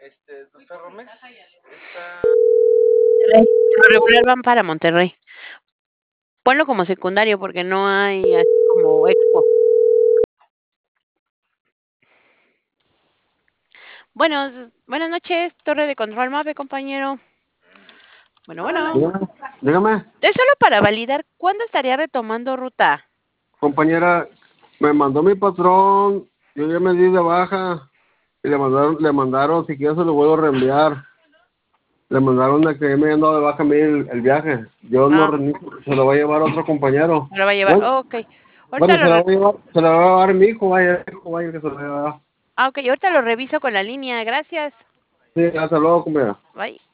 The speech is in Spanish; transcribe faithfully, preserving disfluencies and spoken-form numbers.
Este, doctor Romex, está... Monterrey. Por lo regular van para Monterrey. Ponlo como secundario porque no hay así como expo. Buenos, buenas noches, torre de control MAPE, compañero. Bueno, bueno. Dígame, dígame, Es solo para validar cuándo estaría retomando ruta. compañera, me mandó mi patrón, yo ya me di de baja y le mandaron, le mandaron, si quieres se lo vuelvo a reenviar. Le mandaron de que me han dado de baja a mí el, el viaje. Yo no Ah, renuncia, se lo va a llevar otro compañero. me lo va a llevar. Bueno, Oh, ok. Ahorita bueno, se lo, lo va re- a llevar, se lo va a llevar mi hijo, vaya, hijo, vaya que se lo va a llevar. ah, ok, ahorita lo reviso con la línea. Gracias. Sí, hasta luego, compañera. Bye.